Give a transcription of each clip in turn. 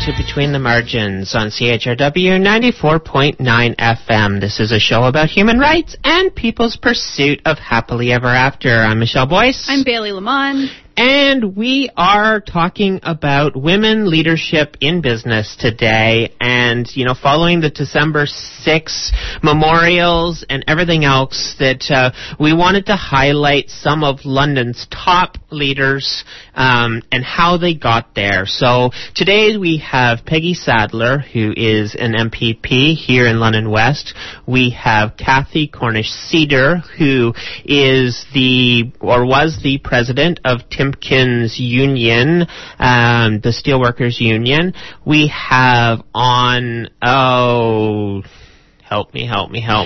to Between the Margins on CHRW 94.9 FM. This is a show about human rights and people's pursuit of happily ever after. I'm Michelle Boyce. I'm Bailey Lamont. And we are talking about women leadership in business today. And, you know, following the December 6 memorials and everything else, that we wanted to highlight some of London's top leaders and how they got there. So today we have Peggy Sadler, who is an MPP here in London West. We have Cathy Cornish-Cedar, who is was the president of Timkins Union, the Steelworkers Union. We have on, help me.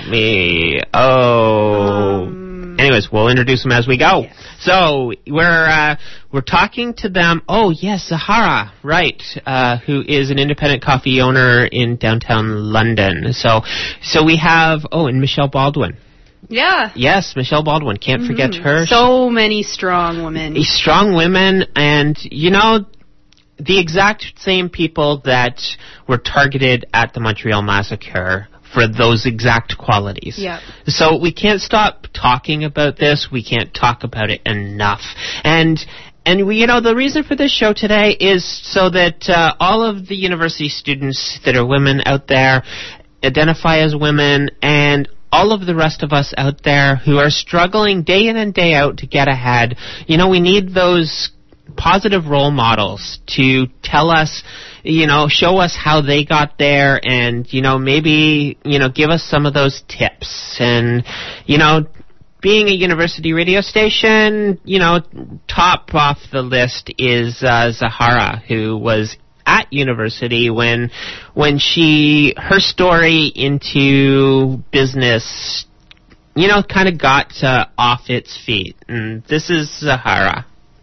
Anyways, we'll introduce them as we go. Yes. So we're talking to them. Oh yes, Zahara, right? Who is an independent coffee owner in downtown London. So we have and Michelle Baldwin. Yeah. Yes, Michelle Baldwin. Can't forget her. So many strong women. Strong women, and you know, the exact same people that were targeted at the Montreal Massacre for those exact qualities. Yeah. So we can't stop talking about this. We can't talk about it enough. And we, you know, the reason for this show today is so that all of the university students that are women out there identify as women, and all of the rest of us out there who are struggling day in and day out to get ahead. You know, we need those positive role models to tell us, you know, show us how they got there, and, you know, maybe, you know, give us some of those tips. And, you know, being a university radio station, you know, top off the list is Zahara, who was at university when her story into business, you know, kind of got off its feet. And this is Zahara.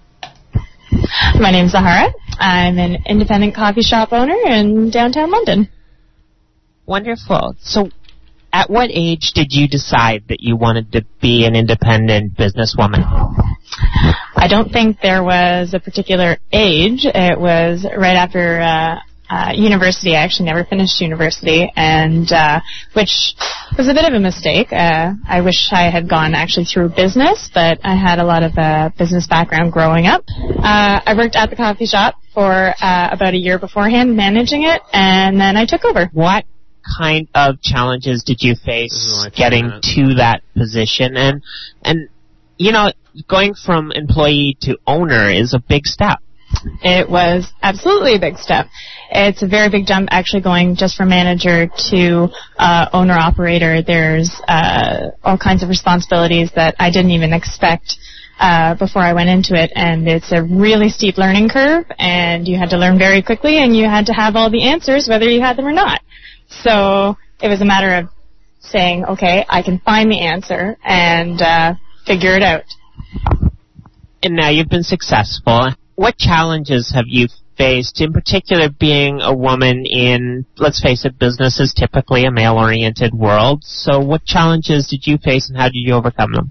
My name's Zahara. I'm an independent coffee shop owner in downtown London. Wonderful. So at what age did you decide that you wanted to be an independent businesswoman? I don't think there was a particular age. It was right after university. I actually never finished university, and which was a bit of a mistake. I wish I had gone actually through business, but I had a lot of business background growing up. I worked at the coffee shop for about a year beforehand, managing it, and then I took over. What kind of challenges did you face getting to that position? And you know, going from employee to owner is a big step. It was absolutely a big step. It's a very big jump, actually, going just from manager to owner-operator. There's all kinds of responsibilities that I didn't even expect before I went into it, and it's a really steep learning curve, and you had to learn very quickly, and you had to have all the answers, whether you had them or not. So it was a matter of saying, okay, I can find the answer and figure it out. And now you've been successful. What challenges have you faced, in particular being a woman in, let's face it, business is typically a male-oriented world. So what challenges did you face, and how did you overcome them?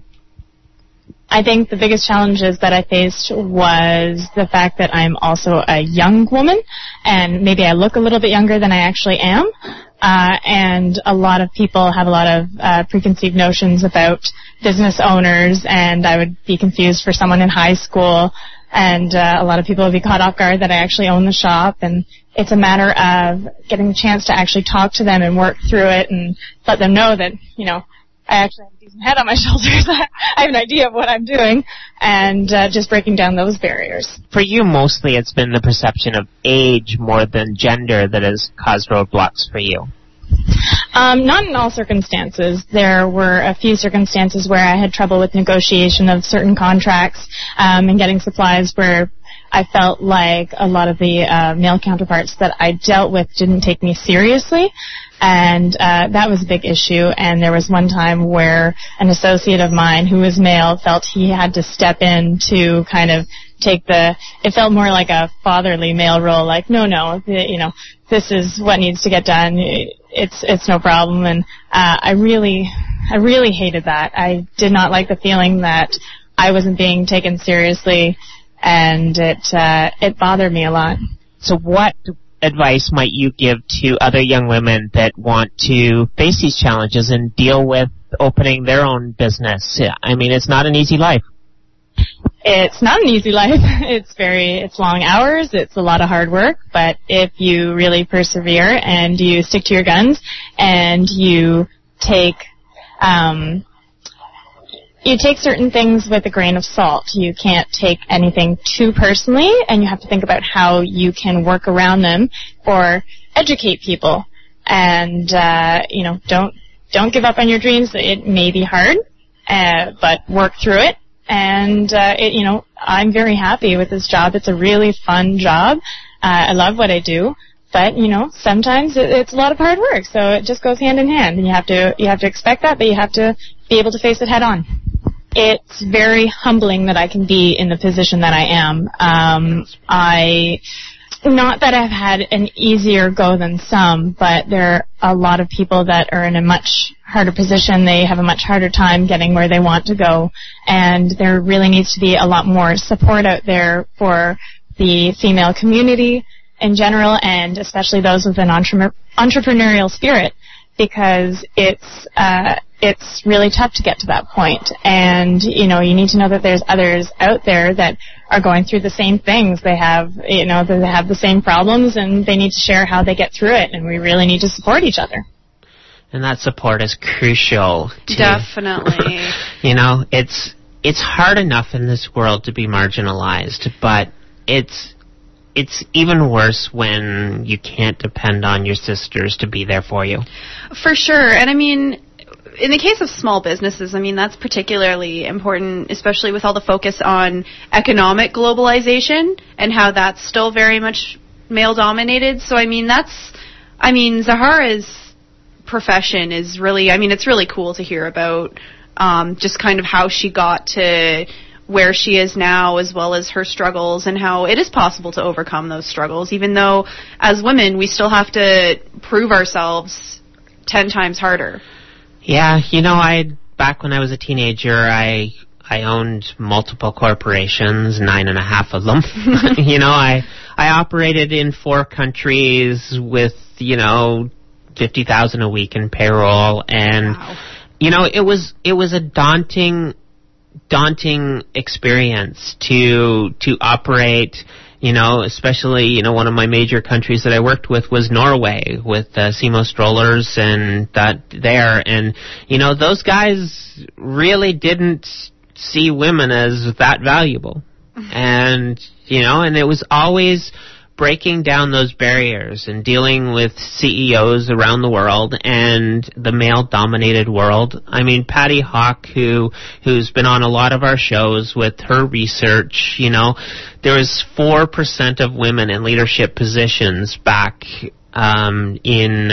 I think the biggest challenges that I faced was the fact that I'm also a young woman, and maybe I look a little bit younger than I actually am. And a lot of people have a lot of preconceived notions about business owners, and I would be confused for someone in high school, and a lot of people would be caught off guard that I actually own the shop. And it's a matter of getting the chance to actually talk to them and work through it and let them know that, you know, I actually have a decent head on my shoulders. I have an idea of what I'm doing, and just breaking down those barriers. For you, mostly it's been the perception of age more than gender that has caused roadblocks for you. Not in all circumstances. There were a few circumstances where I had trouble with negotiation of certain contracts and getting supplies where I felt like a lot of the male counterparts that I dealt with didn't take me seriously. And that was a big issue. And there was one time where an associate of mine who was male felt he had to step in to kind of take it felt more like a fatherly male role, like, no, you know, this is what needs to get done. It's no problem. And I really hated that. I did not like the feeling that I wasn't being taken seriously, and it bothered me a lot. So what advice might you give to other young women that want to face these challenges and deal with opening their own business? I mean, it's not an easy life. It's not an easy life. It's long hours. It's a lot of hard work. But if you really persevere and you stick to your guns and you take certain things with a grain of salt. You can't take anything too personally, and you have to think about how you can work around them or educate people. And don't give up on your dreams. It may be hard, but work through it. And I'm very happy with this job. It's a really fun job. I love what I do. But, sometimes it's a lot of hard work, so it just goes hand in hand. And you have to expect that, but you have to be able to face it head on. It's very humbling that I can be in the position that I am. Not that I've had an easier go than some, but there are a lot of people that are in a much harder position. They have a much harder time getting where they want to go, and there really needs to be a lot more support out there for the female community in general, and especially those with an entrepreneurial spirit, because it's really tough to get to that point. And, you need to know that there's others out there that are going through the same things. They have the same problems, and they need to share how they get through it, and we really need to support each other. And that support is crucial. Definitely. It's hard enough in this world to be marginalized, but it's even worse when you can't depend on your sisters to be there for you. For sure. And I mean, in the case of small businesses, I mean, that's particularly important, especially with all the focus on economic globalization and how that's still very much male-dominated. So, Zahara's profession is really, it's really cool to hear about just kind of how she got to where she is now, as well as her struggles, and how it is possible to overcome those struggles, even though as women we still have to prove ourselves 10 times harder. Yeah, back when I was a teenager, I owned multiple corporations, 9.5 of them. I operated in 4 countries with, $50,000 a week in payroll, and wow. It was a daunting experience to operate, especially, one of my major countries that I worked with was Norway, with Simo Strollers and that there. And, those guys really didn't see women as that valuable. And, and it was always breaking down those barriers and dealing with CEOs around the world and the male-dominated world. I mean, Patty Hawk, who's been on a lot of our shows with her research, there was 4% of women in leadership positions back in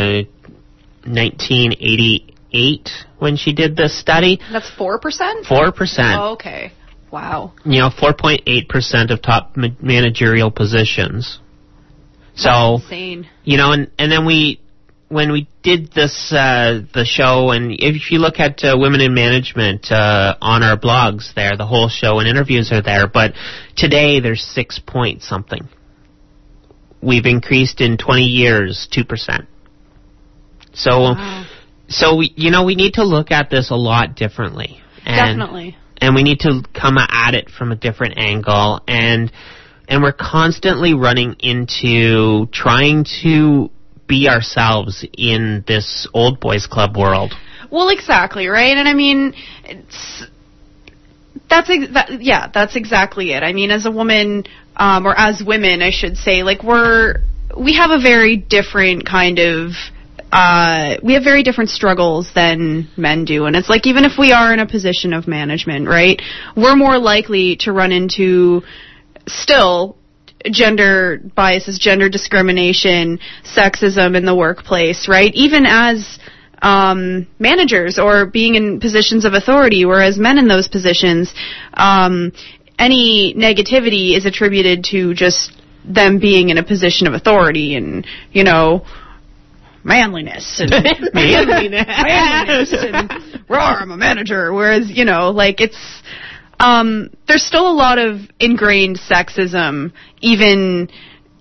1988 when she did this study. That's 4%? 4%. Oh, okay. Wow. 4.8% of top managerial positions. That's insane. And then when we did this, the show, and if you look at Women in Management on our blogs there, the whole show and interviews are there, but today there's 6 point something. We've increased in 20 years, 2%. So, wow. We need to look at this a lot differently. Definitely. And we need to come at it from a different angle, and we're constantly running into trying to be ourselves in this old boys club world. Well, exactly, right? And that's exactly it. I mean, as a woman, or as women, I should say, we have a very different kind of we have very different struggles than men do. And it's like, even if we are in a position of management, right, we're more likely to run into still gender biases, gender discrimination, sexism in the workplace, right? Even as managers or being in positions of authority, whereas men in those positions, any negativity is attributed to just them being in a position of authority and, manliness and manliness and roar, I'm a manager. Whereas, it's there's still a lot of ingrained sexism even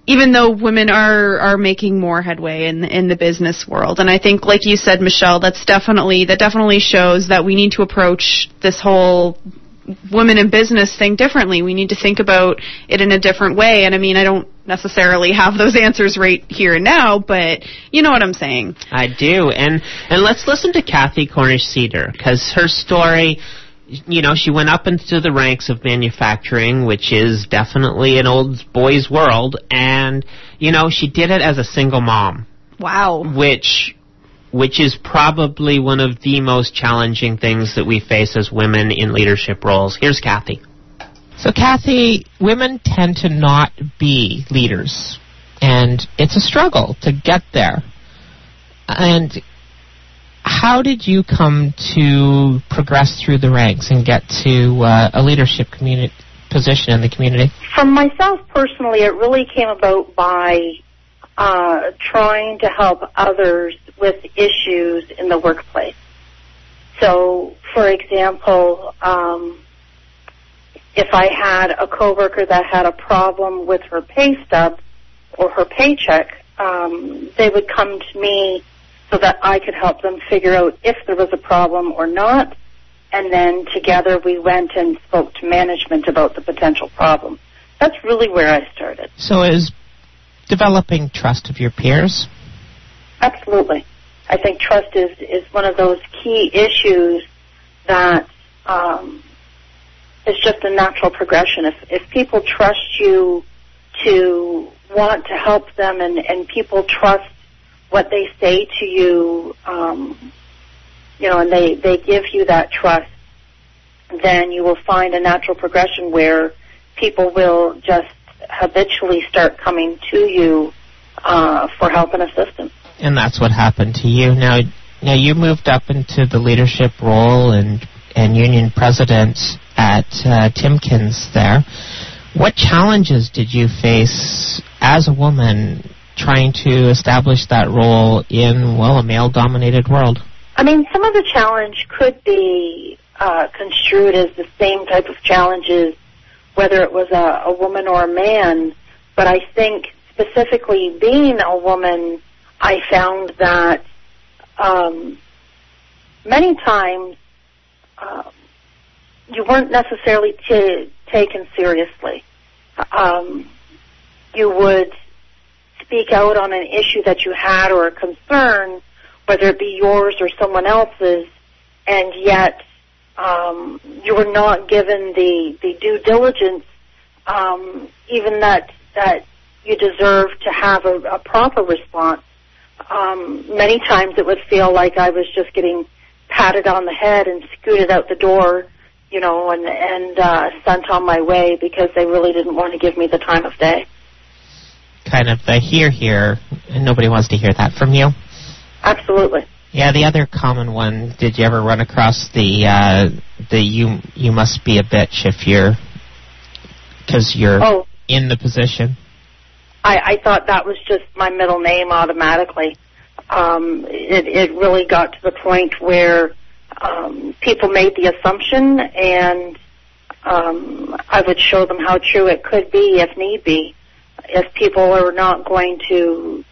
even though women are making more headway in the business world. And I think, like you said, Michelle, that definitely shows that we need to approach this whole women in business thing differently. We need to think about it in a different way. And I mean, I don't necessarily have those answers right here and now, but you know what I'm saying. I do. And let's listen to Kathy Cornish-Cedar, because her story, you know, she went up into the ranks of manufacturing, which is definitely an old boy's world, and, you know, she did it as a single mom. Wow. Which is probably one of the most challenging things that we face as women in leadership roles. Here's Kathy. So, Kathy, women tend to not be leaders, and it's a struggle to get there. And how did you come to progress through the ranks and get to a leadership position in the community? For myself personally, it really came about by trying to help others with issues in the workplace. So, for example, if I had a coworker that had a problem with her pay stub or her paycheck, they would come to me so that I could help them figure out if there was a problem or not, and then together we went and spoke to management about the potential problem. That's really where I started. So is developing trust of your peers? Absolutely. I think trust is one of those key issues that is just a natural progression. If people trust you to want to help them and people trust what they say to you, you know, and they give you that trust, then you will find a natural progression where people will just habitually start coming to you for help and assistance. And that's what happened to you. Now you moved up into the leadership role and union president at Timkins there. What challenges did you face as a woman trying to establish that role in, well, a male-dominated world? I mean, some of the challenge could be construed as the same type of challenges, whether it was a woman or a man, but I think specifically being a woman, I found that many times you weren't necessarily taken seriously. You would speak out on an issue that you had or a concern, whether it be yours or someone else's, and yet you were not given the due diligence, even that you deserve to have a proper response. Many times it would feel like I was just getting patted on the head and scooted out the door, you know, and sent on my way because they really didn't want to give me the time of day. Kind of the here, and nobody wants to hear that from you. Absolutely. Yeah, the other common one, did you ever run across the you must be a bitch if because you're in the position? I thought that was just my middle name automatically. It really got to the point where people made the assumption, and I would show them how true it could be if need be. If people are not going to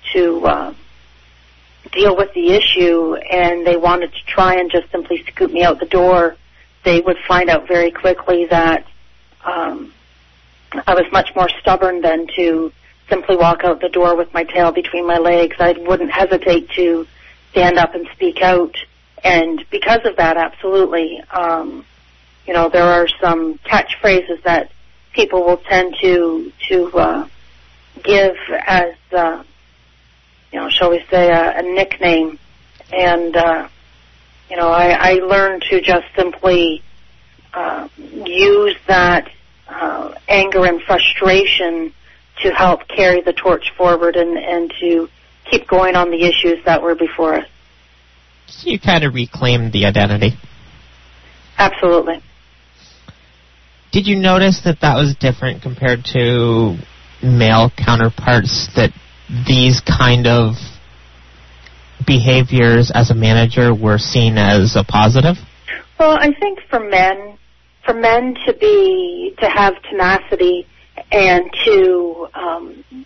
deal with the issue and they wanted to try and just simply scoot me out the door, they would find out very quickly that I was much more stubborn than to simply walk out the door with my tail between my legs. I wouldn't hesitate to stand up and speak out. And because of that, absolutely, you know, there are some catchphrases that people will tend to give as, you know, shall we say, a nickname. And, you know, I learned to just simply use that anger and frustration to help carry the torch forward and to keep going on the issues that were before us. So you kind of reclaimed the identity. Absolutely. Did you notice that was different compared to male counterparts, that these kind of behaviors as a manager were seen as a positive? Well, I think for men to have tenacity and to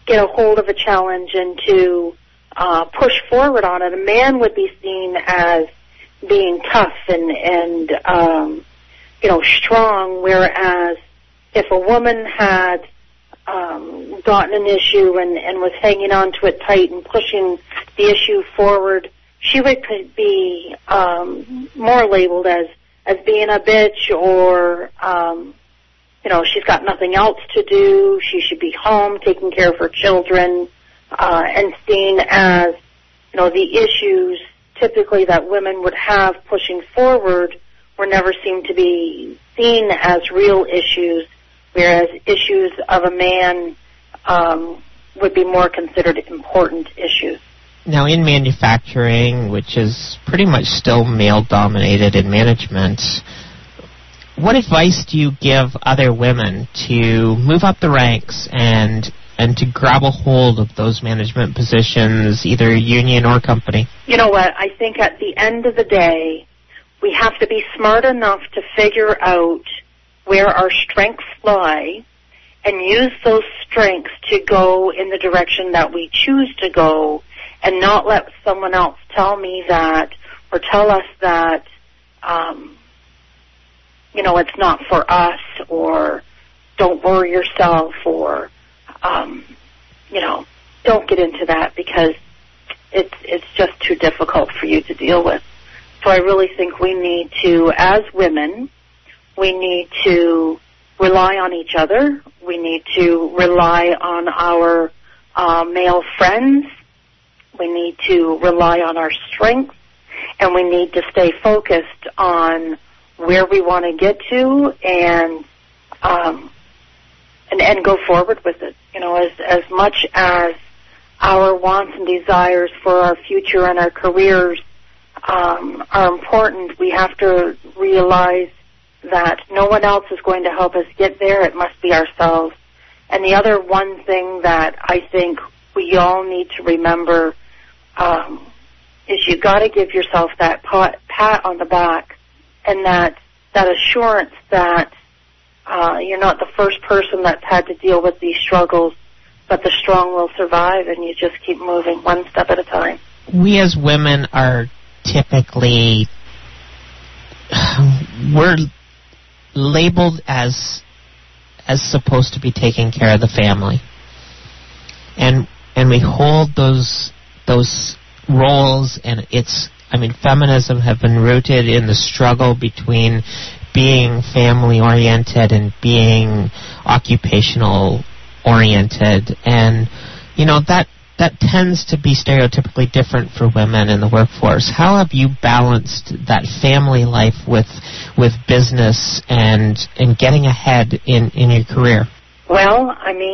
get a hold of a challenge and to push forward on it. A man would be seen as being tough and strong, whereas if a woman had gotten an issue and was hanging on to it tight and pushing the issue forward, she would be more labeled as being a bitch, or she's got nothing else to do, she should be home taking care of her children, and seen as the issues typically that women would have pushing forward were never seemed to be seen as real issues, whereas issues of a man would be more considered important issues. Now, in manufacturing, which is pretty much still male-dominated in management, what advice do you give other women to move up the ranks and to grab a hold of those management positions, either union or company? You know what? I think at the end of the day, we have to be smart enough to figure out where our strengths lie and use those strengths to go in the direction that we choose to go, and not let someone else tell me that or tell us that, it's not for us, or don't worry yourself, or, don't get into that because it's just too difficult for you to deal with. So I really think we need to, as women, we need to rely on each other. We need to rely on our male friends. We need to rely on our strengths, and we need to stay focused on where we want to get to and go forward with it. As much as our wants and desires for our future and our careers are important, we have to realize that no one else is going to help us get there. It must be ourselves. And the other one thing that I think we all need to remember is you got to give yourself that pat on the back and that assurance that you're not the first person that's had to deal with these struggles, but the strong will survive, and you just keep moving one step at a time. We as women are typically, we're labeled as supposed to be taking care of the family, and we hold those roles, and feminism have been rooted in the struggle between being family oriented and being occupational oriented, and that tends to be stereotypically different for women in the workforce. How have you balanced that family life with business and getting ahead in your career? Well,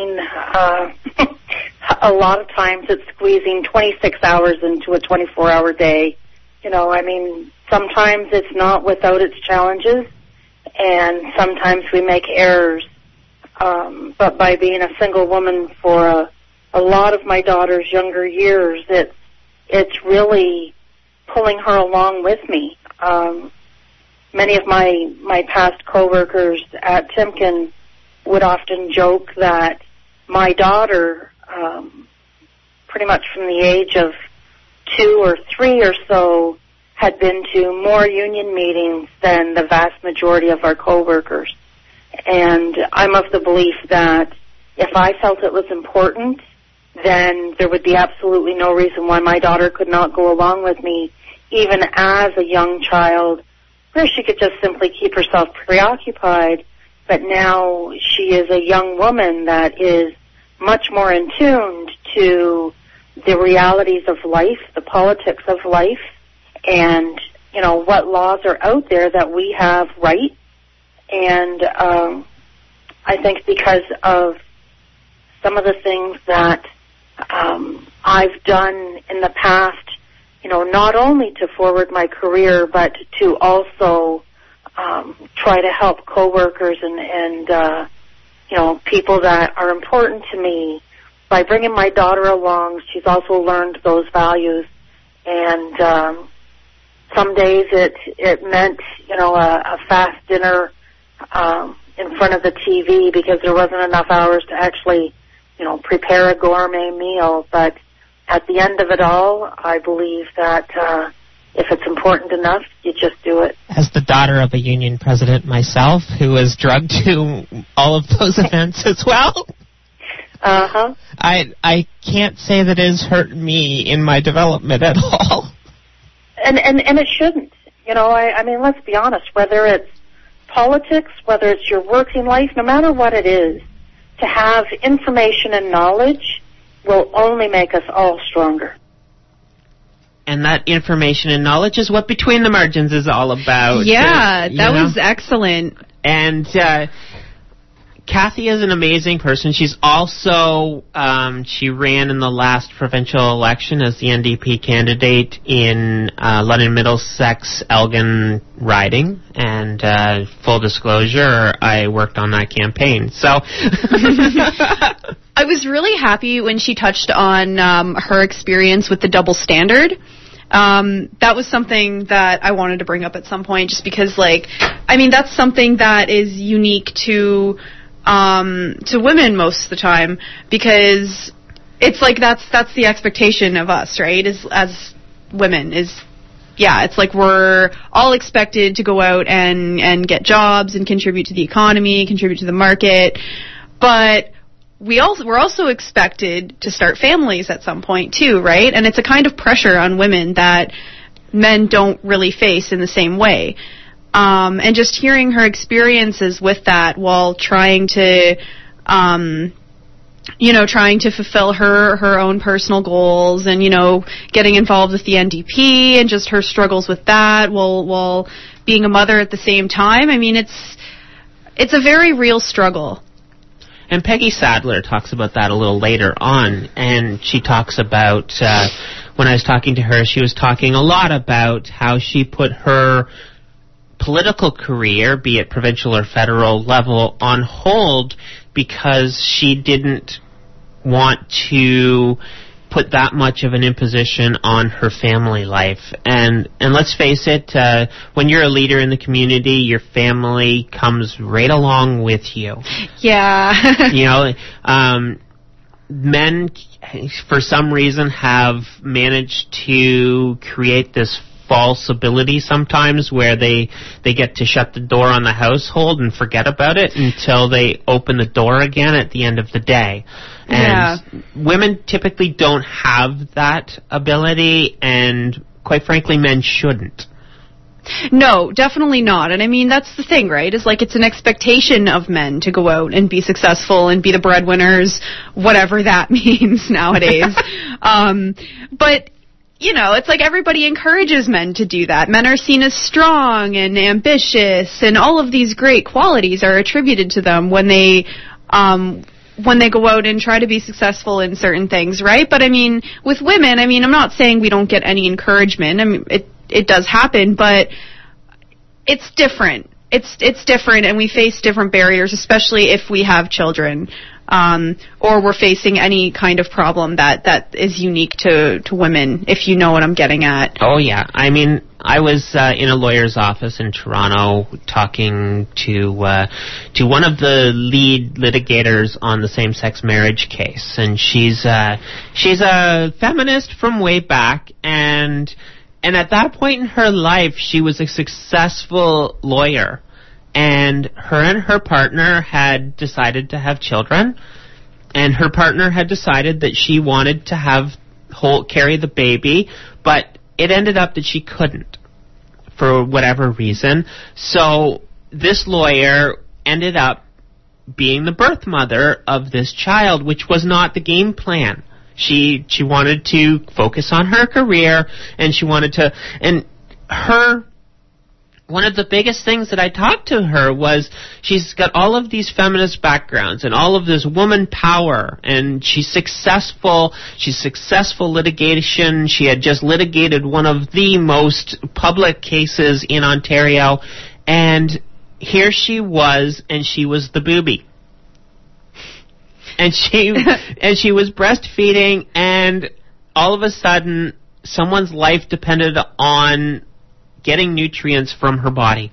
a lot of times it's squeezing 26 hours into a 24-hour day. Sometimes it's not without its challenges, and sometimes we make errors. But by being a single woman for a lot of my daughter's younger years, it's really pulling her along with me. Many of my past coworkers at Timken would often joke that my daughter, pretty much from the age of 2 or 3 or so, had been to more union meetings than the vast majority of our coworkers. And I'm of the belief that if I felt it was important, then there would be absolutely no reason why my daughter could not go along with me, even as a young child, where she could just simply keep herself preoccupied. But now she is a young woman that is much more in tune to the realities of life, the politics of life, and, what laws are out there that we have right. And I think because of some of the things that I've done in the past, not only to forward my career, but to also try to help coworkers and people that are important to me. By bringing my daughter along, she's also learned those values. And some days it meant, a fast dinner in front of the TV because there wasn't enough hours to actually prepare a gourmet meal. But at the end of it all, I believe that if it's important enough, you just do it. As the daughter of a union president myself, who was drugged to all of those events as well, I can't say that it has hurt me in my development at all. And it shouldn't. I mean, let's be honest, whether it's politics, whether it's your working life, no matter what it is, to have information and knowledge will only make us all stronger. And that information and knowledge is what Between the Margins is all about. Yeah, that was excellent. And Kathy is an amazing person. She's also, she ran in the last provincial election as the NDP candidate in London Middlesex Elgin riding. And full disclosure, I worked on that campaign. So I was really happy when she touched on her experience with the double standard. That was something that I wanted to bring up at some point, just because, that's something that is unique to women most of the time, because it's like that's the expectation of us, right? As women it's like we're all expected to go out and get jobs and contribute to the economy, contribute to the market, but we're also expected to start families at some point too, right? And it's a kind of pressure on women that men don't really face in the same way. And just hearing her experiences with that while trying to fulfill her own personal goals and, getting involved with the NDP and just her struggles with that while being a mother at the same time. I mean, it's a very real struggle. And Peggy Sadler talks about that a little later on, and she talks about, when I was talking to her, she was talking a lot about how she put her political career, be it provincial or federal level, on hold because she didn't want to put that much of an imposition on her family life. And let's face it, when you're a leader in the community, your family comes right along with you. Yeah. Men, for some reason, have managed to create this false ability sometimes where they get to shut the door on the household and forget about it until they open the door again at the end of the day. And women typically don't have that ability, and quite frankly, men shouldn't. No, definitely not. And I mean, that's the thing, right? It's an expectation of men to go out and be successful and be the breadwinners, whatever that means nowadays. But it's like everybody encourages men to do that. Men are seen as strong and ambitious, and all of these great qualities are attributed to them when they go out and try to be successful in certain things, right? But I mean, with women, I'm not saying we don't get any encouragement. I mean, it does happen, but it's different. It's different, and we face different barriers, especially if we have children. Or we're facing any kind of problem that is unique to women, if you know what I'm getting at. Oh, yeah. I mean, I was in a lawyer's office in Toronto talking to one of the lead litigators on the same-sex marriage case, and she's a feminist from way back, and at that point in her life, she was a successful lawyer. And her partner had decided to have children, and her partner had decided that she wanted to carry the baby, but it ended up that she couldn't for whatever reason. So this lawyer ended up being the birth mother of this child, which was not the game plan. She wanted to focus on her career, and she wanted to, and one of the biggest things that I talked to her was she's got all of these feminist backgrounds and all of this woman power, and she's successful litigation. She had just litigated one of the most public cases in Ontario, and here she was, and she was the boobie. And she was breastfeeding, and all of a sudden someone's life depended on getting nutrients from her body.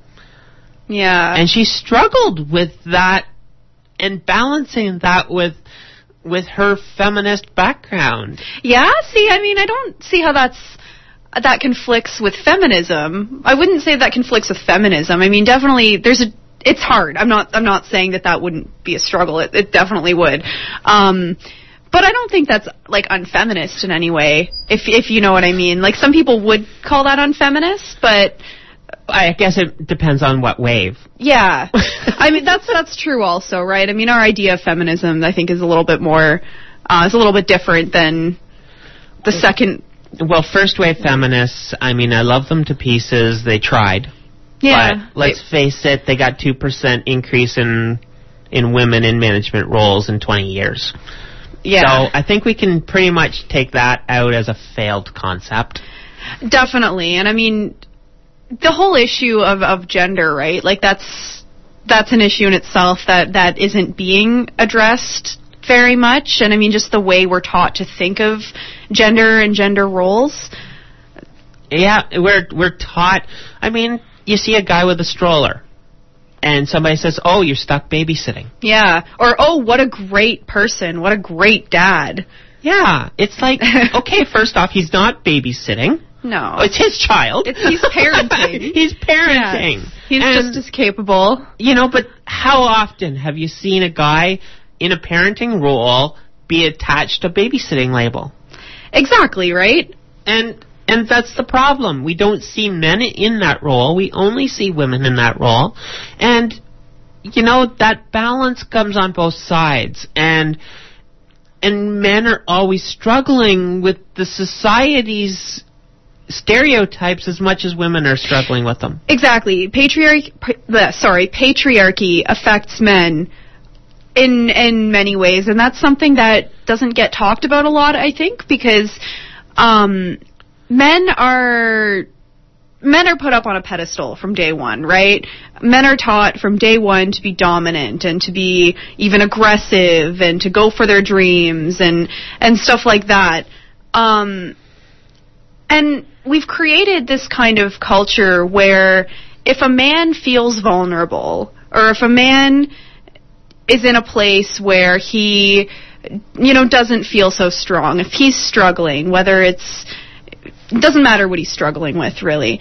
Yeah. And she struggled with that and balancing that with with her feminist background. Yeah, see, I mean, I don't see how that conflicts with feminism. I wouldn't say that conflicts with feminism. I mean, definitely it's hard. I'm not saying that wouldn't be a struggle. It definitely would. But I don't think that's like unfeminist in any way, if you know what I mean. Like, some people would call that unfeminist, but I guess it depends on what wave. Yeah. I mean, that's true also, right? I mean, our idea of feminism, I think, is a little bit more, is a little bit different than the second. Well, first wave feminists, I mean, I love them to pieces. They tried. Yeah. But let's face it, they got 2% increase in women in management roles in 20 years. Yeah. So I think we can pretty much take that out as a failed concept. Definitely. And I mean, the whole issue of gender, right? Like, that's an issue in itself that isn't being addressed very much. And I mean, just the way we're taught to think of gender and gender roles. Yeah, we're taught. I mean, you see a guy with a stroller, and somebody says, "Oh, you're stuck babysitting." Yeah. Or, "Oh, what a great person. What a great dad." Yeah. It's like, okay, first off, he's not babysitting. No. It's his child. He's parenting. He's parenting. Yeah. He's just as capable. You know, but how often have you seen a guy in a parenting role be attached to a babysitting label? Exactly, right? And that's the problem. We don't see men in that role. We only see women in that role. And, you know, that balance comes on both sides. And men are always struggling with the society's stereotypes as much as women are struggling with them. Exactly. Patriarchy affects men in many ways, and that's something that doesn't get talked about a lot, I think, because men are put up on a pedestal from day one, right? Men are taught from day one to be dominant and to be even aggressive and to go for their dreams and stuff like that. And we've created this kind of culture where if a man feels vulnerable, or if a man is in a place where he, you know, doesn't feel so strong, if he's struggling, whether it doesn't matter what he's struggling with, really,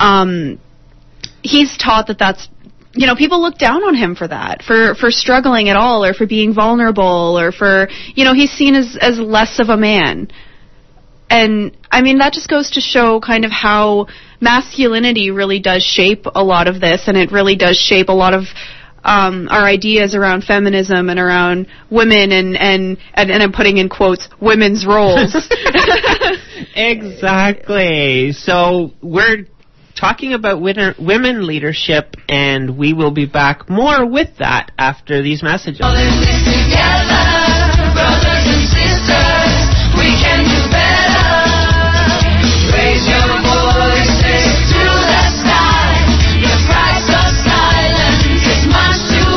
he's taught that's, you know, people look down on him for that, for struggling at all, or for being vulnerable, or for, you know, he's seen as less of a man. And, I mean, that just goes to show kind of how masculinity really does shape a lot of this, and it really does shape a lot of our ideas around feminism and around women and I'm putting in quotes, women's roles. Exactly. So we're talking about women leadership, and we will be back more with that after these messages. Together, brothers and sisters, we can do better. Raise your voices to the sky. The price of silence is much too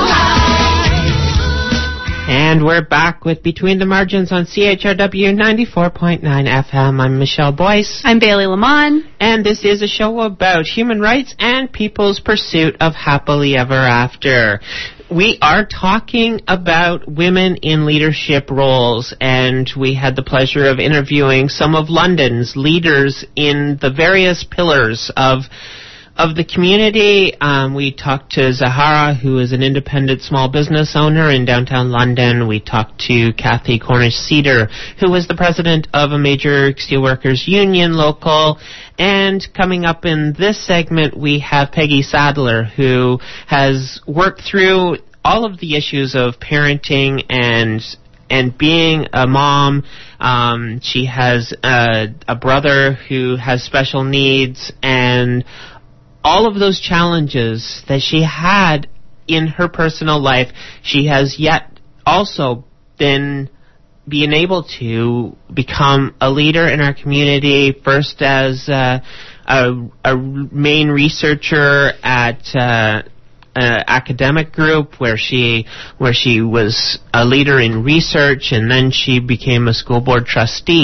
high. And we're back with Between the Margins on CHRW 94.9 FM. I'm Michelle Boyce. I'm Bailey Lamont. And this is a show about human rights and people's pursuit of happily ever after. We are talking about women in leadership roles, and we had the pleasure of interviewing some of London's leaders in the various pillars of the community. We talked to Zahara, who is an independent small business owner in downtown London. We talked to Kathy Cornish-Cedar, who was the president of a major steelworkers union local. And coming up in this segment, we have Peggy Sadler, who has worked through all of the issues of parenting and being a mom. She has a brother who has special needs, and all of those challenges that she had in her personal life, she has yet also been being able to become a leader in our community, first as a main researcher at an academic group where she was a leader in research, and then she became a school board trustee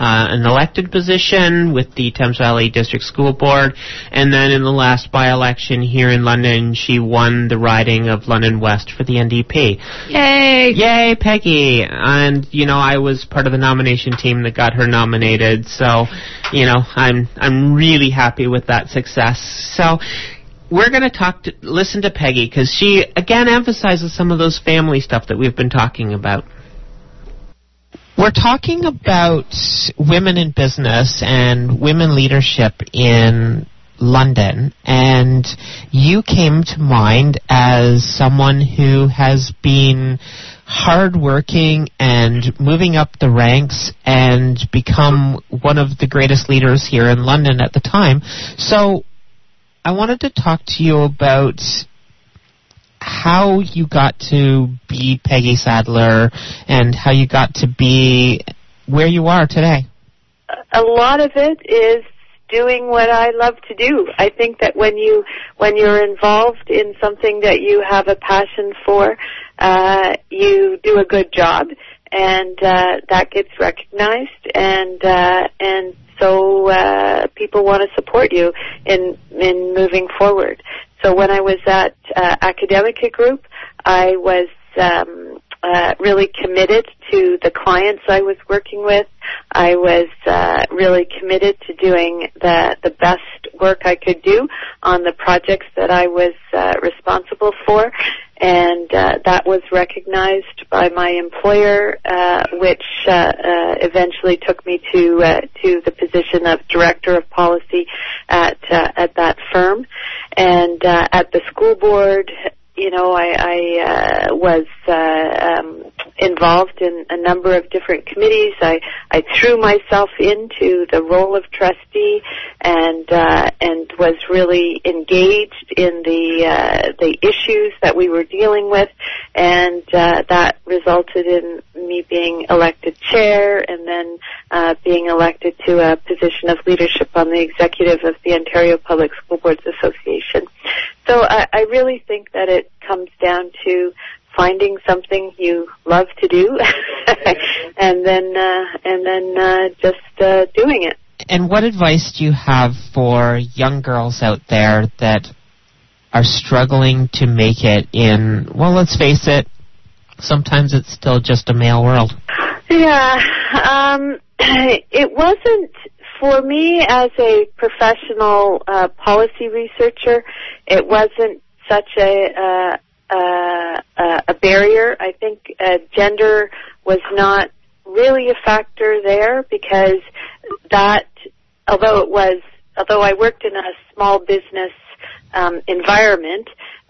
an elected position with the Thames Valley District School Board, and then in the last by-election here in London, she won the riding of London West for the NDP. Yay! Yay, Peggy! And, you know, I was part of the nomination team that got her nominated, so, you know, I'm really happy with that success. So, we're going to listen to Peggy, because she, again, emphasizes some of those family stuff that we've been talking about. We're talking about women in business and women leadership in London, and you came to mind as someone who has been hardworking and moving up the ranks and become one of the greatest leaders here in London at the time. So I wanted to talk to you about how you got to be Peggy Sadler and how you got to be where you are today. A lot of it is doing what I love to do. I think that when you're involved in something that you have a passion for, you do a good job, and that gets recognized, and so people want to support you in moving forward. So when I was at Academica Group, I was really committed to the clients I was working with. I was really committed to doing the best work I could do on the projects that I was responsible for, and that was recognized by my employer, which eventually took me to the position of Director of Policy at that firm. And at the school board, you know, I was involved in a number of different committees. I threw myself into the role of trustee and was really engaged in the issues that we were dealing with, and that resulted in me being elected chair and then being elected to a position of leadership on the executive of the Ontario Public School Boards Association. So I really think that it comes down to finding something you love to do and then just doing it. And what advice do you have for young girls out there that are struggling to make it in, well, let's face it, sometimes it's still just a male world? Yeah, it wasn't, for me as a professional policy researcher, it wasn't such a barrier. I think gender was not really a factor there, because that, although I worked in a small business environment,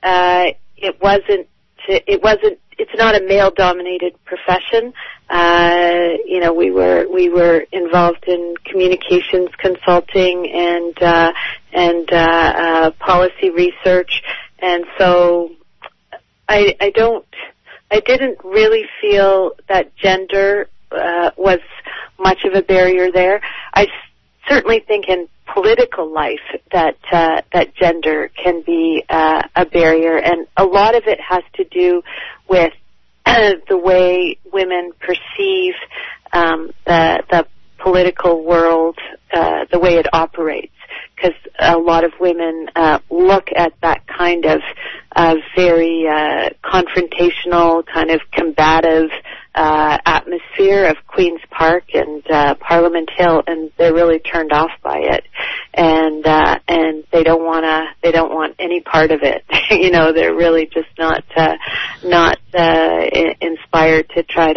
it's not a male-dominated profession. You know, we were involved in communications consulting and policy research, and so I didn't really feel that gender was much of a barrier there. I certainly think in political life that gender can be a barrier, and a lot of it has to do with the way women perceive the political world, the way it operates, because a lot of women look at that kind of very confrontational, kind of combative atmosphere of Queen's Park and Parliament Hill, and they're really turned off by it, and they don't want any part of it. You know, they're really just not inspired to try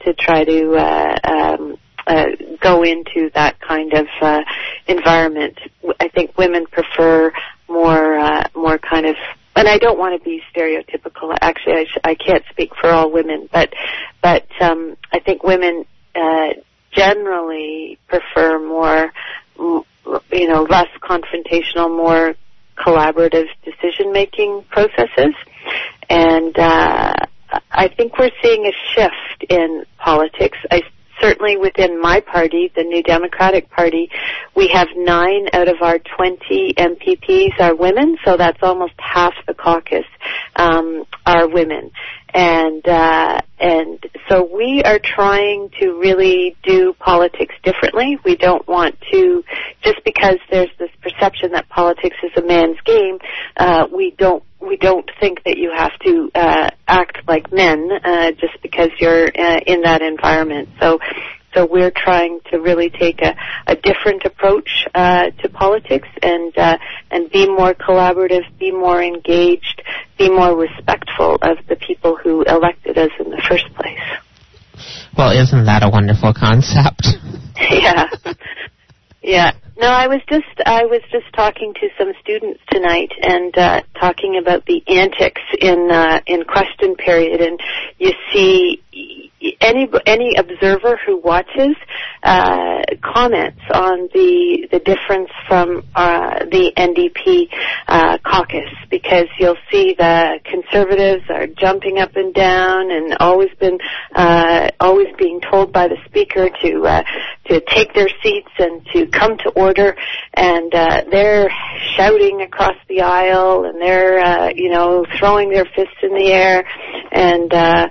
to go into that kind of environment. I think women prefer more kind of, and I don't want to be stereotypical. Actually, I can't speak for all women, but I think women generally prefer more, you know, less confrontational, more collaborative decision-making processes. And I think we're seeing a shift in politics. Certainly within my party, the New Democratic Party, we have 9 out of our 20 MPPs are women, so that's almost half the caucus are women. And so we are trying to really do politics differently. We don't want to, just because there's this perception that politics is a man's game, we don't think that you have to act like men just because you're in that environment. So we're trying to really take a different approach to politics and be more collaborative, be more engaged, be more respectful of the people who elected us in the first place. Well, isn't that a wonderful concept? Yeah. Yeah. No, I was just talking to some students tonight and talking about the antics in question period, and you see any observer who watches comments on the difference from the NDP caucus, because you'll see the Conservatives are jumping up and down and always being told by the speaker to take their seats and to come to order, and they're shouting across the aisle, and they're throwing their fists in the air, and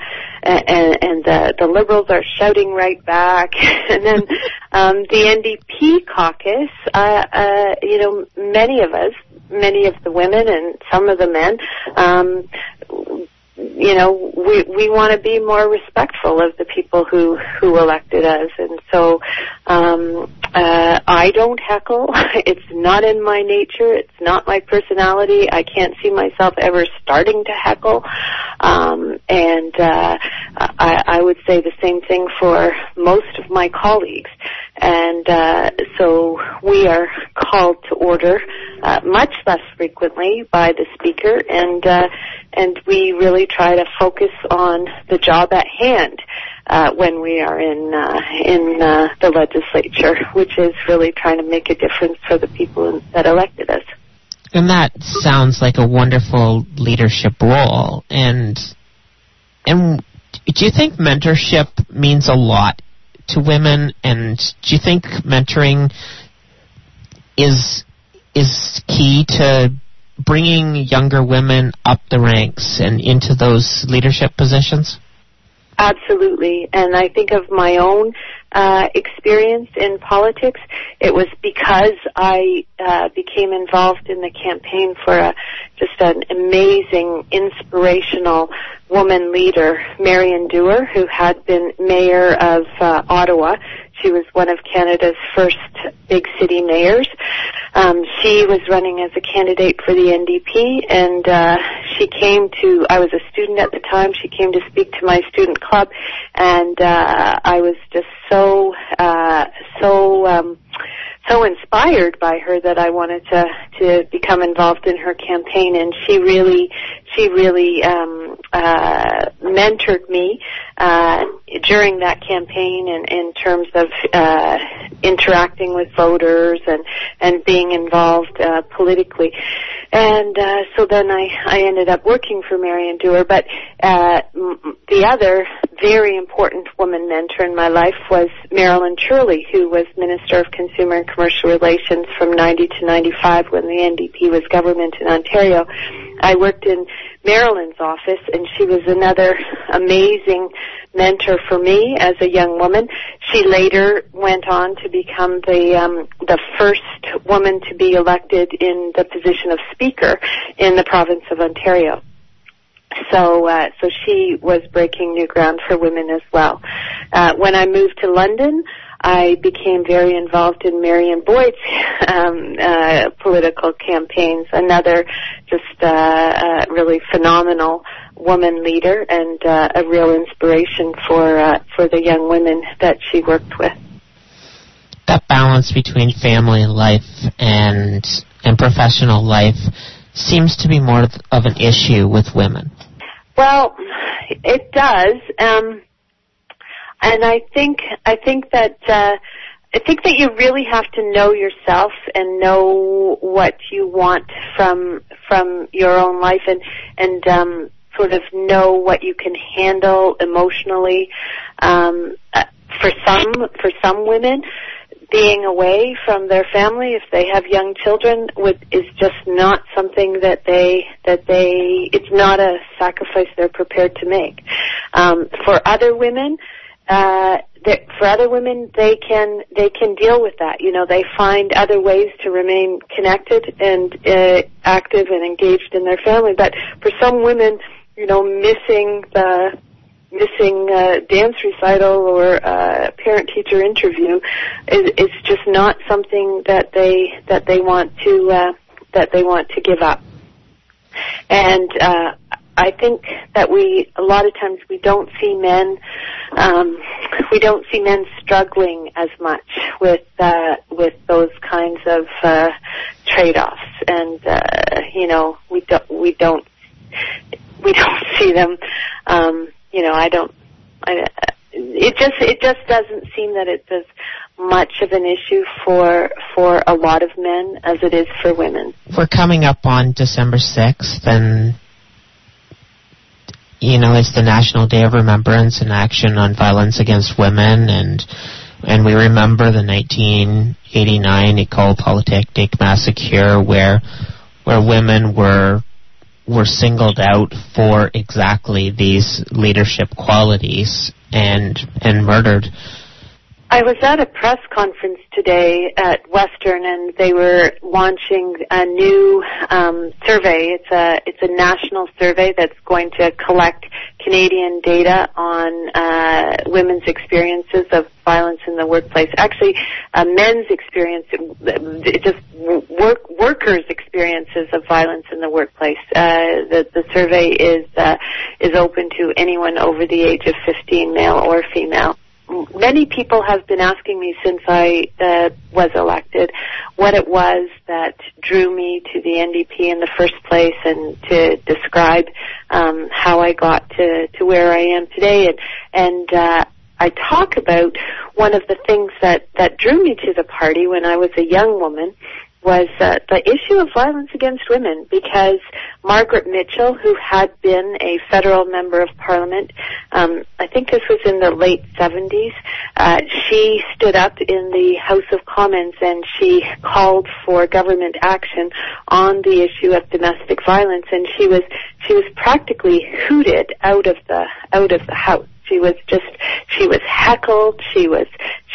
the Liberals are shouting right back. And then the NDP caucus, many of the women and some of the men, we want to be more respectful of the people who elected us, and so I don't heckle. It's not in my nature. It's not my personality. I can't see myself ever starting to heckle, and I would say the same thing for most of my colleagues. And so we are called to order much less frequently by the speaker, and we really try to focus on the job at hand when we are in the legislature, which is really trying to make a difference for the people that elected us. And that sounds like a wonderful leadership role. And do you think mentorship means a lot to women? And do you think mentoring is key to bringing younger women up the ranks and into those leadership positions? Absolutely. And I think of my own experience in politics. It was because I became involved in the campaign for just an amazing, inspirational woman leader, Marion Dewar, who had been mayor of Ottawa. She was one of Canada's first big city mayors. She was running as a candidate for the NDP, and I was a student at the time. She came to speak to my student club, and I was just so inspired by her that I wanted to become involved in her campaign, and she really mentored me during that campaign in terms of interacting with voters and being involved politically. And so then I ended up working for Marion Dewar. But the other very important woman mentor in my life was Marilyn Churley, who was Minister of Consumer and Commercial Relations from 90 to 95 when the NDP was government in Ontario. I worked in Marilyn's office, and she was another amazing mentor for me as a young woman. She later went on to become the first woman to be elected in the position of Speaker in the province of Ontario. So she was breaking new ground for women as well. When I moved to London, I became very involved in Marion Boyd's political campaigns, another just really phenomenal woman leader and a real inspiration for the young women that she worked with. That balance between family life and professional life seems to be more of an issue with women. Well, it does. And I think that you really have to know yourself and know what you want from your own life and sort of know what you can handle emotionally. For some women, being away from their family if they have young children is just not something that it's not a sacrifice they're prepared to make. For other women, they can deal with that. You know, they find other ways to remain connected and active and engaged in their family. But for some women, you know, missing dance recital or parent-teacher interview is just not something that they want to give up. And I think that a lot of times we don't see men struggling as much with those kinds of trade-offs, and you know, we don't see them. You know, it just doesn't seem that it's as much of an issue for a lot of men as it is for women. We're coming up on December 6th, and you know, it's the National Day of Remembrance and Action on Violence Against Women, and we remember the 1989 École Polytechnique massacre where women were singled out for exactly these leadership qualities and murdered. I was at a press conference today at Western, and they were launching a new survey. It's a national survey that's going to collect Canadian data on women's experiences of violence in the workplace. Actually, men's experience, just workers' experiences of violence in the workplace. The survey is open to anyone over the age of 15, male or female. Many people have been asking me since I was elected what it was that drew me to the NDP in the first place, and to describe how I got to where I am today. And I talk about one of the things that drew me to the party when I was a young woman was the issue of violence against women, because Margaret Mitchell, who had been a federal member of Parliament, I think this was in the late 70s, she stood up in the House of Commons and she called for government action on the issue of domestic violence, and she was practically hooted out of the House. She was heckled. She was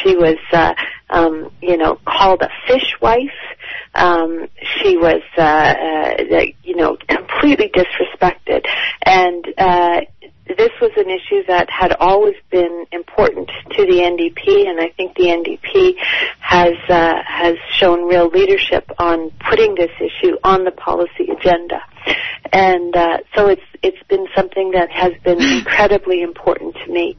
called a fishwife. She was, completely disrespected. And this was an issue that had always been important to the NDP, and I think the NDP has shown real leadership on putting this issue on the policy agenda. And so it's been something that has been incredibly important to me.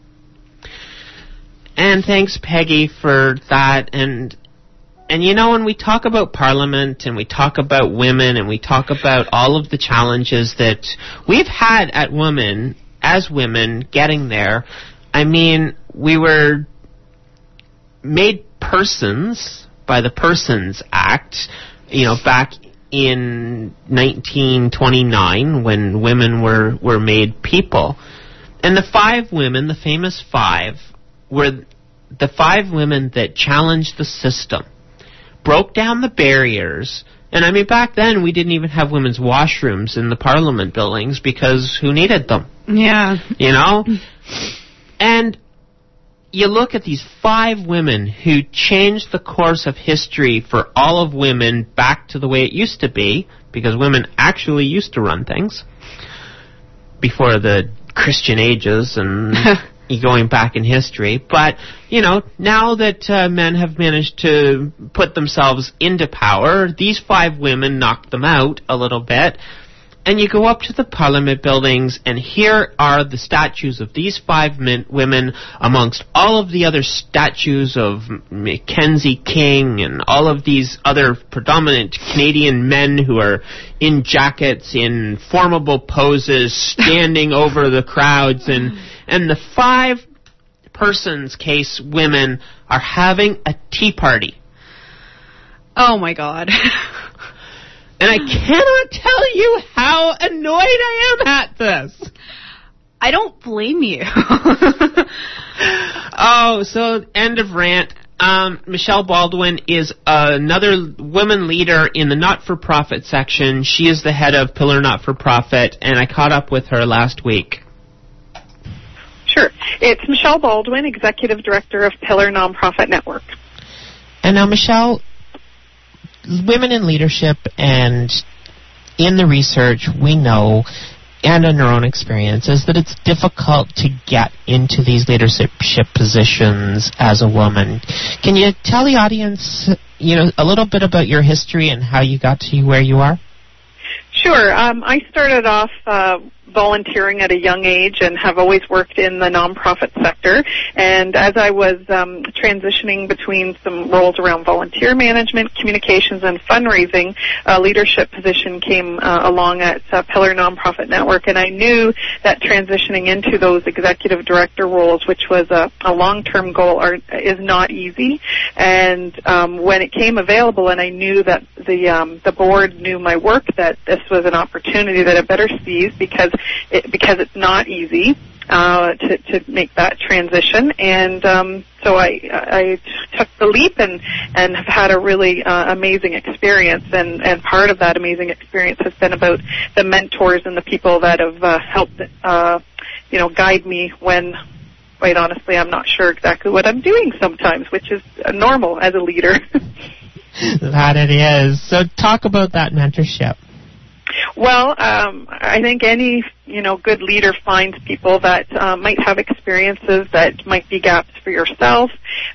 And thanks, Peggy, for that. And you know, when we talk about Parliament and we talk about women and we talk about all of the challenges that we've had as women getting there, I mean, we were made persons by the Persons Act, you know, back in 1929 when women were made people. And the five women, the famous five, were the five women that challenged the system, broke down the barriers. And I mean, back then we didn't even have women's washrooms in the Parliament buildings because who needed them? Yeah. You know? And you look at these five women who changed the course of history for all of women back to the way it used to be, because women actually used to run things before the Christian ages and going back in history. But, you know, now that men have managed to put themselves into power, these five women knocked them out a little bit. And you go up to the Parliament buildings, and here are the statues of these five women amongst all of the other statues of Mackenzie King and all of these other predominant Canadian men who are in jackets, in formidable poses, standing over the crowds. And the five persons case women are having a tea party. Oh, my God. And I cannot tell you how annoyed I am at this. I don't blame you. Oh, so end of rant. Michelle Baldwin is another woman leader in the not-for-profit section. She is the head of Pillar Not-for-Profit, and I caught up with her last week. Sure. It's Michelle Baldwin, Executive Director of Pillar Nonprofit Network. And now, Michelle, women in leadership and in the research, we know, and in our own experiences, that it's difficult to get into these leadership positions as a woman. Can you tell the audience, a little bit about your history and how you got to where you are? Sure. I started off volunteering at a young age and have always worked in the nonprofit sector. And as I was transitioning between some roles around volunteer management, communications, and fundraising, a leadership position came along at Pillar Nonprofit Network. And I knew that transitioning into those executive director roles, which was a long-term goal, is not easy. And when it came available and I knew that the board knew my work, that this was an opportunity that I better seize because it's not easy to make that transition, and so I took the leap and have had a really amazing experience, and part of that amazing experience has been about the mentors and the people that have helped guide me when, quite honestly, I'm not sure exactly what I'm doing sometimes, which is normal as a leader. That it is. So talk about that mentorship. Well, I think any good leader finds people that might have experiences that might be gaps for yourself,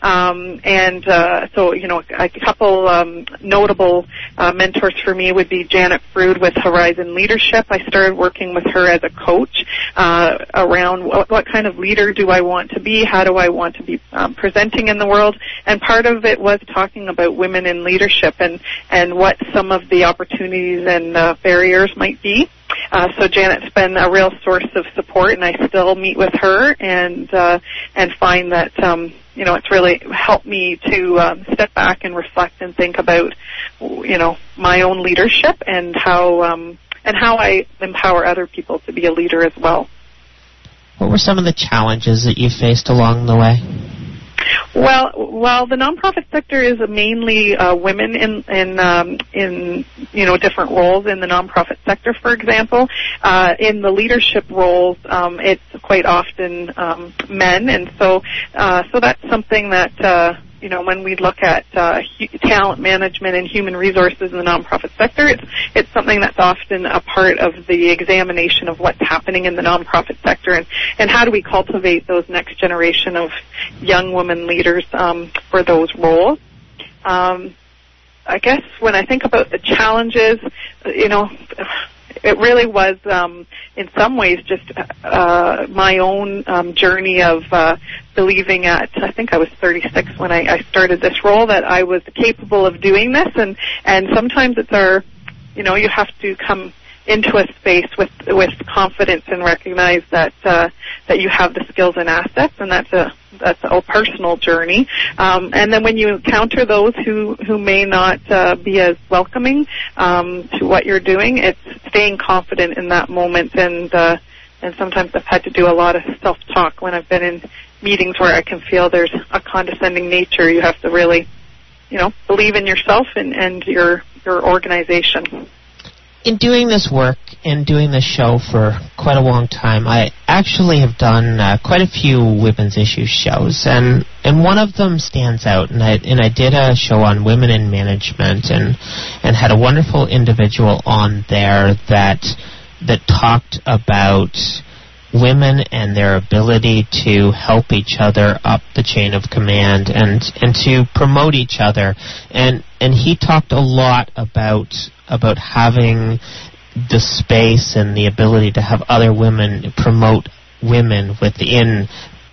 so a couple notable mentors for me would be Janet Frood with Horizon Leadership. I started working with her as a coach around what kind of leader do I want to be, how do I want to be presenting in the world, and part of it was talking about women in leadership and what some of the opportunities and barriers might be. So Janet's been a real source of support, and I still meet with her and find that it's really helped me to step back and reflect and think about my own leadership and how I empower other people to be a leader as well. What were some of the challenges that you faced along the way? Well, the nonprofit sector is mainly women in different roles in the nonprofit sector. For example, in the leadership roles, it's quite often men, and so that's something that when we look at talent management and human resources in the nonprofit sector, it's something that's often a part of the examination of what's happening in the nonprofit sector and how do we cultivate those next generation of young women leaders for those roles. I guess when I think about the challenges, it really was, in some ways, just my own journey of believing I think I was 36 when I started this role, that I was capable of doing this. And sometimes it's you have to come into a space with confidence and recognize that you have the skills and assets, and that's a personal journey. And then when you encounter those who may not be as welcoming to what you're doing, it's staying confident in that moment. And sometimes I've had to do a lot of self-talk when I've been in meetings where I can feel there's a condescending nature. You have to really, believe in yourself and your organization. In doing this work and doing this show for quite a long time, I actually have done quite a few women's issues shows, and one of them stands out. And I did a show on women in management, and had a wonderful individual on there that talked about women and their ability to help each other up the chain of command and to promote each other. And he talked a lot about having the space and the ability to have other women promote women within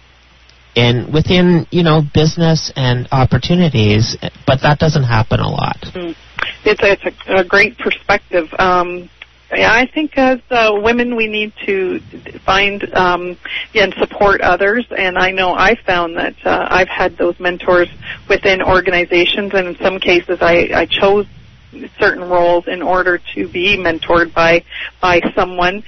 business and opportunities, but that doesn't happen a lot. It's a great perspective. I think as women we need to find and support others, and I know I found that I've had those mentors within organizations, and in some cases I chose certain roles in order to be mentored by someone.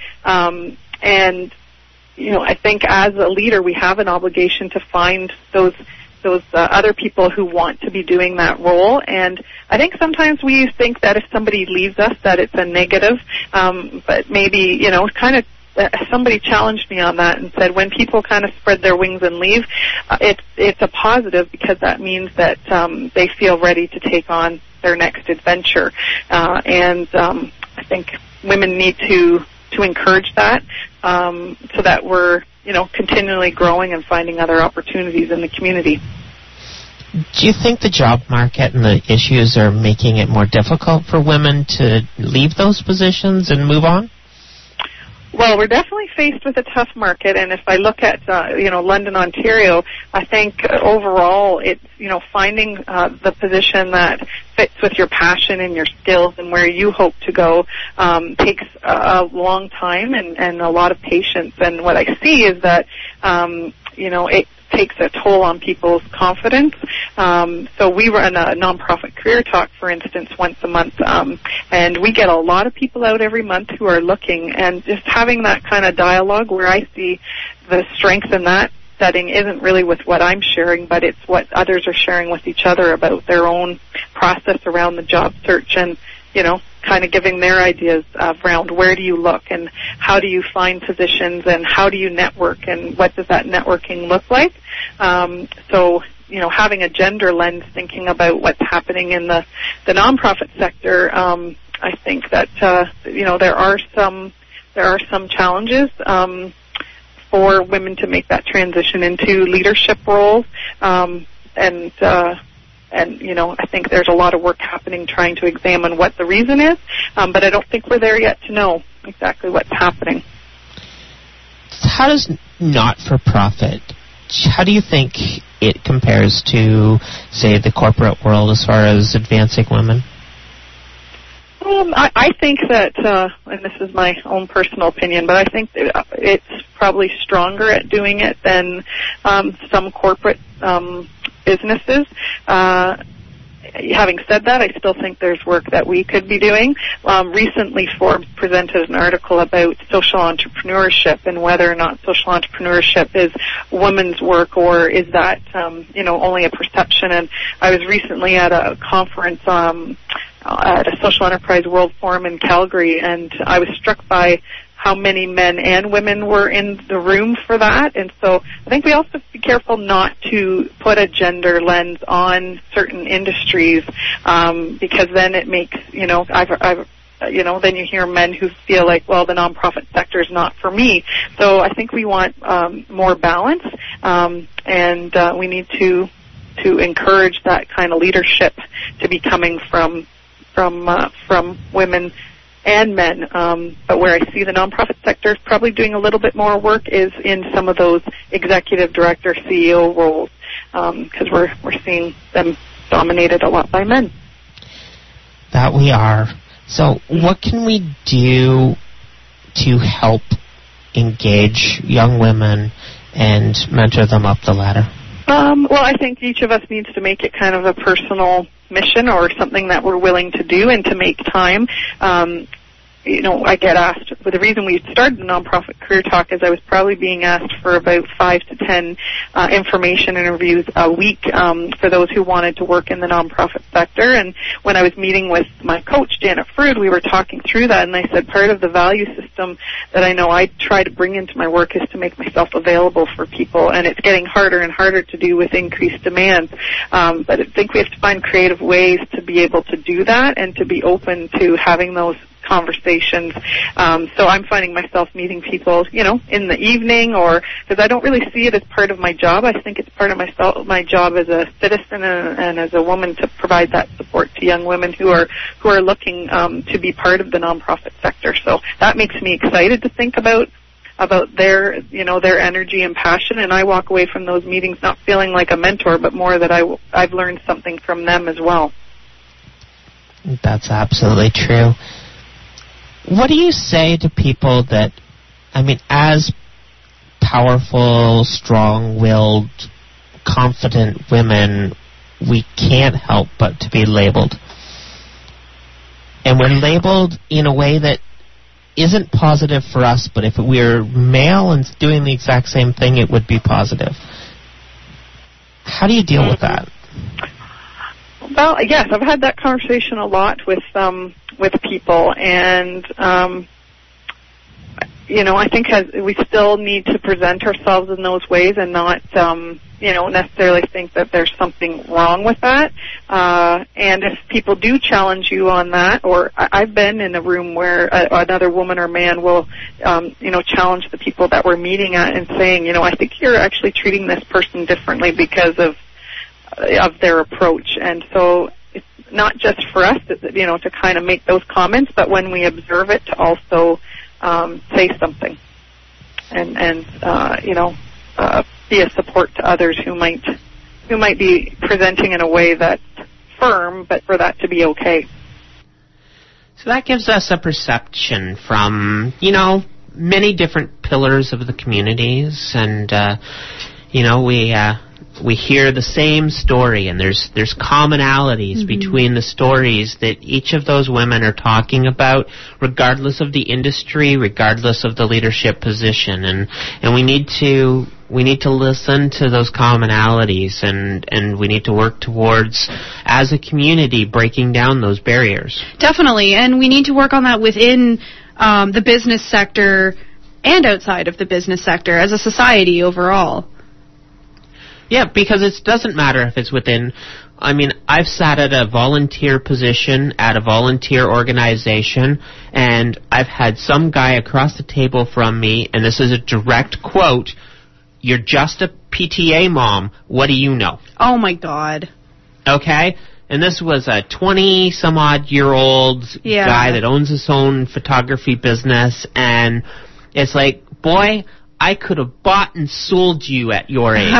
And I think as a leader we have an obligation to find those those other people who want to be doing that role. And I think sometimes we think that if somebody leaves us that it's a negative, but maybe, kind of somebody challenged me on that and said when people kind of spread their wings and leave, it's a positive because that means that they feel ready to take on their next adventure. And I think women need to encourage that so that we're continually growing and finding other opportunities in the community. Do you think the job market and the issues are making it more difficult for women to leave those positions and move on? Well, we're definitely faced with a tough market, and if I look at, London, Ontario, I think overall it's, finding the position that fits with your passion and your skills and where you hope to go takes a long time and a lot of patience. And what I see is that, it takes a toll on people's confidence. So we run a nonprofit career talk, for instance, once a month, and we get a lot of people out every month who are looking, and just having that kind of dialogue where I see the strength in that setting isn't really with what I'm sharing, but it's what others are sharing with each other about their own process around the job search and, kind of giving their ideas around where do you look and how do you find positions and how do you network and what does that networking look like. So, having a gender lens, thinking about what's happening in the nonprofit sector, I think that, there are some challenges for women to make that transition into leadership roles. And, I think there's a lot of work happening trying to examine what the reason is, but I don't think we're there yet to know exactly what's happening. How does not-for-profit, how do you think it compares to, say, the corporate world as far as advancing women? I think that, and this is my own personal opinion, but I think it's probably stronger at doing it than some corporate businesses. Having said that, I still think there's work that we could be doing. Recently, Forbes presented an article about social entrepreneurship and whether or not social entrepreneurship is women's work or is that, only a perception. And I was recently at a conference at a Social Enterprise World Forum in Calgary, and I was struck by how many men and women were in the room for that. And so I think we also have to be careful not to put a gender lens on certain industries because then it makes, then you hear men who feel like, well, the nonprofit sector is not for me. So I think we want more balance, and we need to encourage that kind of leadership to be coming from women and men, but where I see the nonprofit sector is probably doing a little bit more work is in some of those executive director, CEO roles, because we're seeing them dominated a lot by men. That we are. So what can we do to help engage young women and mentor them up the ladder? Well, I think each of us needs to make it kind of a personal mission or something that we're willing to do and to make time. I get asked, well, the reason we started the Nonprofit Career Talk is I was probably being asked for about 5 to 10 information interviews a week for those who wanted to work in the nonprofit sector. And when I was meeting with my coach, Janet Frood, we were talking through that, and I said part of the value system that I know I try to bring into my work is to make myself available for people, and it's getting harder and harder to do with increased demands. But I think we have to find creative ways to be able to do that and to be open to having those conversations. So I'm finding myself meeting people, in the evening, or because I don't really see it as part of my job. I think it's part of my job as a citizen and as a woman to provide that support to young women who are looking to be part of the nonprofit sector. So that makes me excited to think about their energy and passion, and I walk away from those meetings not feeling like a mentor, but more that I've learned something from them as well. That's absolutely true. What do you say to people that, as powerful, strong-willed, confident women, we can't help but to be labeled? And we're labeled in a way that isn't positive for us, but if we were male and doing the exact same thing, it would be positive. How do you deal with that? Well, yes, I've had that conversation a lot with people, and I think we still need to present ourselves in those ways and not necessarily think that there's something wrong with that. And if people do challenge you on that, or I've been in a room where another woman or man will challenge the people that we're meeting at and saying, I think you're actually treating this person differently because of their approach. And so it's not just for us to kind of make those comments, but when we observe it, to also say something and be a support to others who might be presenting in a way that's firm, but for that to be okay. So that gives us a perception from many different pillars of the communities, and we hear the same story, and there's commonalities between the stories that each of those women are talking about, regardless of the industry, regardless of the leadership position, and we need to listen to those commonalities, and we need to work towards, as a community, breaking down those barriers. Definitely, and we need to work on that within the business sector and outside of the business sector as a society overall. Yeah, because it doesn't matter if it's within... I've sat at a volunteer position at a volunteer organization, and I've had some guy across the table from me, and this is a direct quote, "You're just a PTA mom. What do you know?" Oh, my God. Okay? And this was a 20-some-odd-year-old guy that owns his own photography business, and it's like, boy... I could have bought and sold you at your age.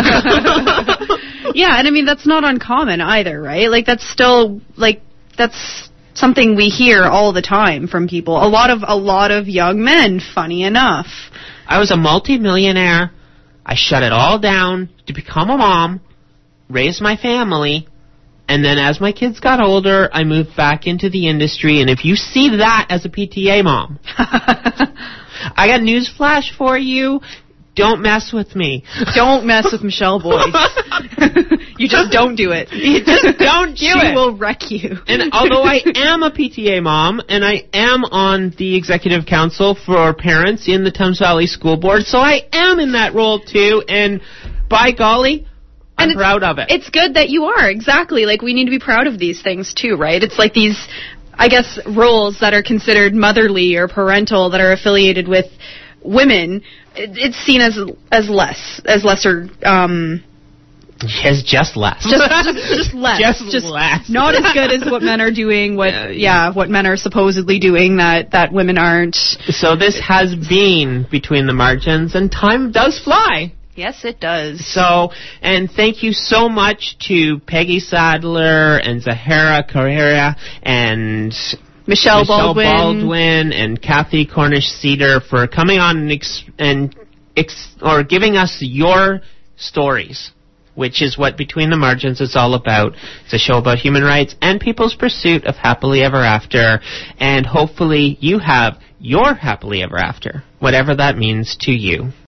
Yeah, and that's not uncommon either, right? That's still, that's something we hear all the time from people. A lot of young men, funny enough. I was a multi-millionaire. I shut it all down to become a mom, raise my family, and then as my kids got older, I moved back into the industry, and if you see that as a PTA mom... I got news flash for you. Don't mess with me. Don't mess with Michelle Boyce. You just don't do it. You just don't do it. She will wreck you. And although I am a PTA mom, and I am on the executive council for parents in the Thames Valley School Board, so I am in that role too, and by golly... I'm proud of it. It's good that you are, exactly. We need to be proud of these things too, right? It's like these... I guess roles that are considered motherly or parental that are affiliated with women, it's seen as lesser. As just less. Just less. Just less. Not as good as what men are doing. What men are supposedly doing that women aren't. So this has been Between the Margins, and time does fly. Yes, it does. So, and thank you so much to Peggy Sadler and Zahara Carrera and Michelle Baldwin and Kathy Cornish-Cedar for coming on and giving us your stories, which is what Between the Margins is all about. It's a show about human rights and people's pursuit of happily ever after, and hopefully you have your happily ever after, whatever that means to you.